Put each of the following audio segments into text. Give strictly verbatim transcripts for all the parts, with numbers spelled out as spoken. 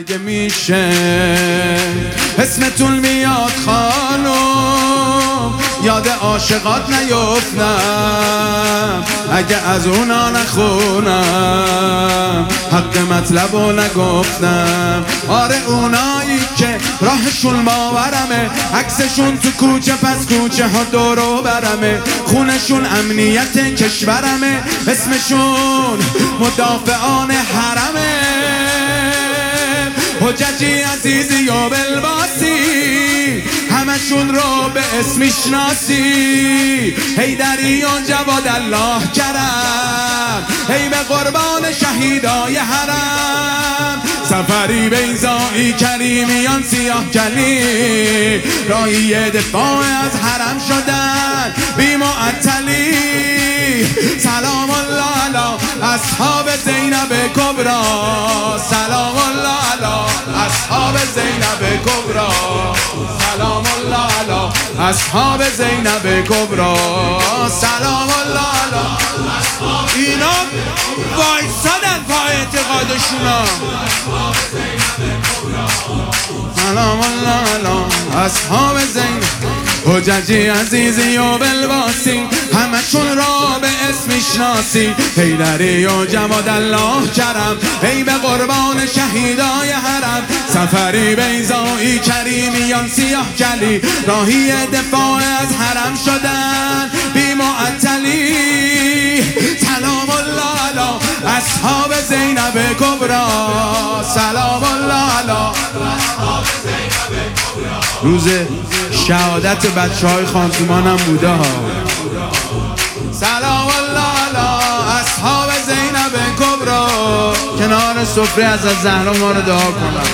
اگه میشه اسمتون میاد خانم، یاد عاشقات نیفتم اگه از اونا نخونم، حق مطلب و نگفتم. آره اونایی که راهشون باورمه، عکسشون تو کوچه پس کوچه ها دورو برمه، خونشون امنیت کشورمه، اسمشون مدافعان حرمه. حججی عزیزی و بلباسی همشون رو به اسم میشناسی، حیدری و جواد الله کرم، ای به قربان شهیدای حرم. سفری بیضایی کریمیان سیاه کلی، راهی دفاع از حرم شدن بی معطلی. سلام الله علی اصحاب زینب کبرا، سلام الله علی اصحاب زینب کبرا، سلام الله علی اصحاب زینب کبرا، سلام الله علی. اینا وایسادن پا اعتقادشونا. سلام الله علی اصحاب زینب. حججی عزیزی و بلباسی همشون را به اسم میشناسی، حیدری و جواد الله کرم، ای به قربان شهیدای حرم. سفری بیضایی کریمیان سیاه کلی، راهی دفاع از حرم شدن بی معطلی. سلام الله علی اصحاب زینب کبرا، سلام الله علی اصحاب زینب کبرا. روز شهادت بچه های خانتومان هم بوده ها. سلام الله علی اصحاب زینب کبرا. کنار سفره از زهرا ما رو دعا کنم.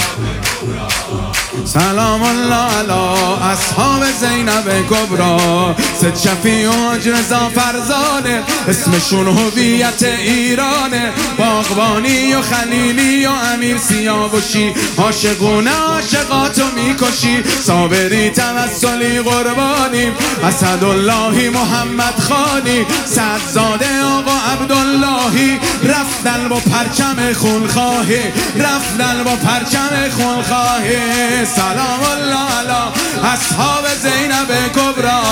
سلام الله علی اصحاب زینب کبرا. سید شفیع و حاج رضا فرزانه، اسمشون هویت ایرانه. باغبانی و خلیلی و امیر سیاوشی، عاشقونه عاشقاتو میکشی. صابری توسلی قربانی، اسداللهی محمد خانی، سعدزاده آقا عبداللهی. رفتن با پرچم خونخواهی، رفتن با پرچم خونخواهی. سلام الله علی اصحاب زینب کبرا.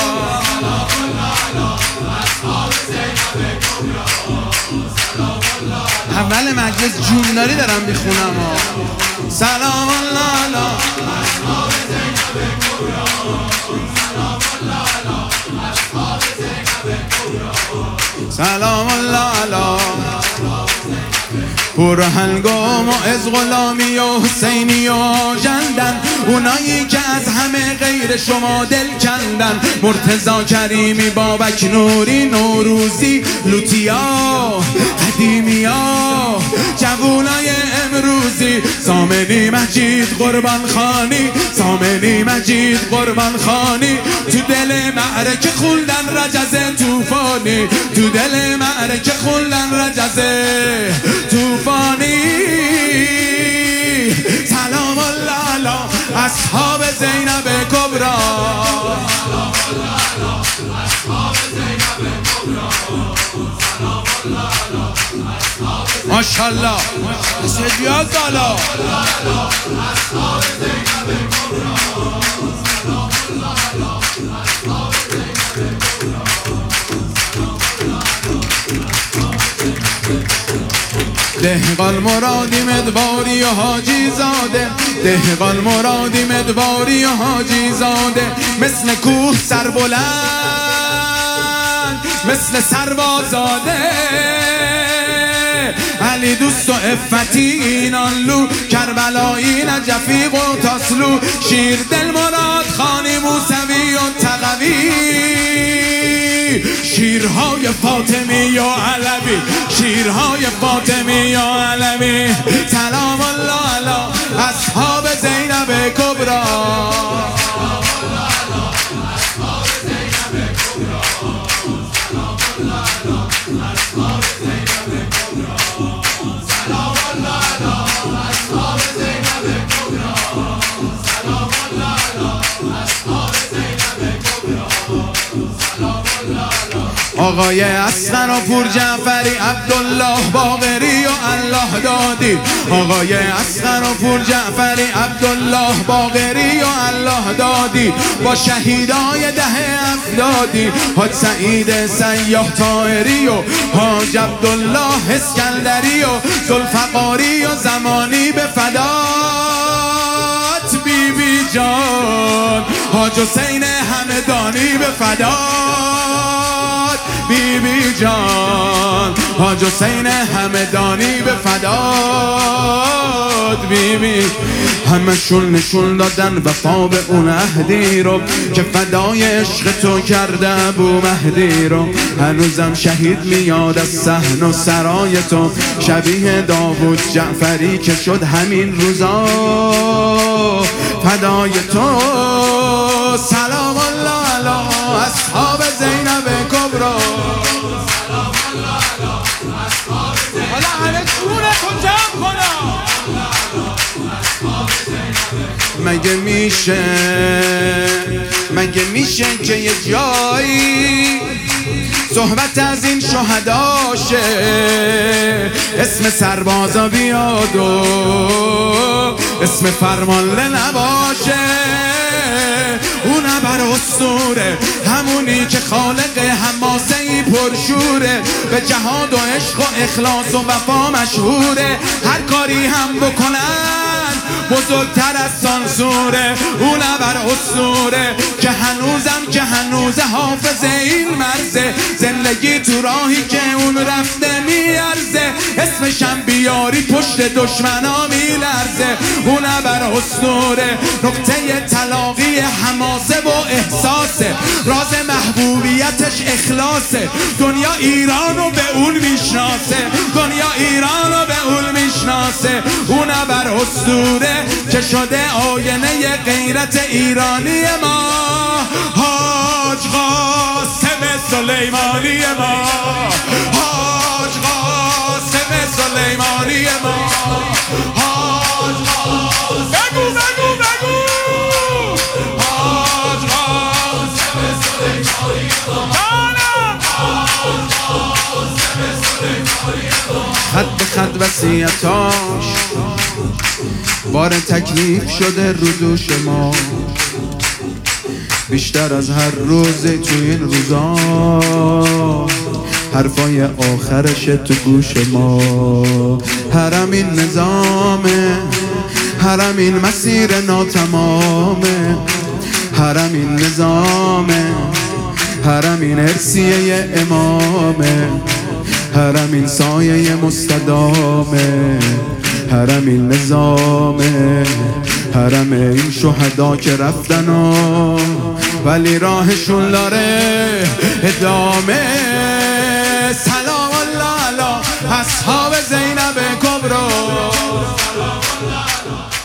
اول مجلس جونداری دارم میخونم ها. سلام الله علی اصحاب زینب کبرا. سلام الله علی پر هنگام و از غلامی و حسینی و آجندن، اونایی که از همه غیر شما دل کندن. مرتضی کریمی، بابک نوری، نوروزی، لوتیا، قدیمیا، جوونای امروزی. سامنی مجید قربان خانی، سامنی مجید قربان خانی. تو دل معرکه خوندن رجز توفانی، تو دل معرکه خوندن رجز توفانی. سلام الله علی اصحاب زینب کبرا. سلام الله علی اصحاب زینب کبرا. سلام الله علی اصحاب. ماشاءالله سیدیات بالا. اصحاب زینب کبرا. سلام الله علی اصحاب زینب کبرا. دهقان مرادی مدواری و حاجی زاده، دهقان مرادی مدواری و حاجی زاده. مثل کوه سربلند، مثل سربازاده. علی دوست و افتی اینانلو، کربلایی نجفی و تاسلو. شیر دل مراد خانی موسوی و تقوی، شیرهای فاطمی و علوی، شیرهای فاطمی و علوی. سلام الله علی اصحاب زینب کبرا. سلام الله علی اصحاب زینب کبرا. سلام الله علی اصحاب زینب کبرا. سلام الله علی اصحاب زینب کبرا. سلام الله علی اصحاب زینب کبرا. سلام الله علی آقای اصغر و پور جعفری، عبدالله باقری و الله دادی. آقای اصغر و پور جعفری، عبدالله باقری و الله دادی. با شهیدای ده افدادی، حاج سعید سیاح طاهری و حاج عبدالله اسکندری و ذوالفقاری و زمانی به فدات بی بی جان. حاج حسین همدانی به فدات بی بی جان. حاج حسین همدانی به فدات بی بی. همشون نشون دادن وفا به اون عهدی رو که فدای عشق تو کرده ابو مهدی رو. هنوزم شهید میاد از صحن و سرای تو، شبیه داوود جعفری که شد همین روزا فدای تو. سلام الله علی اصحاب زینب کبرا. حالا همه جونتون جمع کنم. مگه میشه مگه میشه که یه جایی صحبت از این شهداشه، اسم سربازا بیاد و اسم فرمانده نباشه. اون بر اسطوره، همونی که خالق حماسه ای پرشوره، به جهاد و عشق و اخلاص و وفا مشهوره. هر کاری هم بکنن بزرگتر از سانسوره. اون بر اسطوره که هنوزم که هنوز حافظ این مرزه، زندگی تو راهی که اون رفته میارزه. اسمشم بیاری پشت دشمنا میلرزه. اون بر اسطوره نقطه تلاقی حماسه و احساسه، راز محبوبیتش اخلاصه. دنیا ایرانو به اون میشناسه، دنیا ایرانو به اون میشناسه. اون بر اسطوره که شده آینه غیرت ایرانی ما، حاج قاسم سلیمانی ما، حاج قاسم سلیمانی ما، حاج قاسم. بگو بگو بگو حاج قاسم سلیمانی ما، حاج قاسم سلیمانی ما. خط به خط وصیتاش بار تکلیف شده رو دوش ما، بیشتر از هر روزی تو این روزا حرفای آخرش تو گوش ما. حرم این نظامه، حرم این مسیر ناتمامه، حرم این نظامه، حرم این ارسیه امامه، حرم این سایه مستدامه، حرم این نظامه، حرم این شهدا که رفتن و ولی راهشون داره ادامه. سلام الله علی اصحاب زینب کبرا.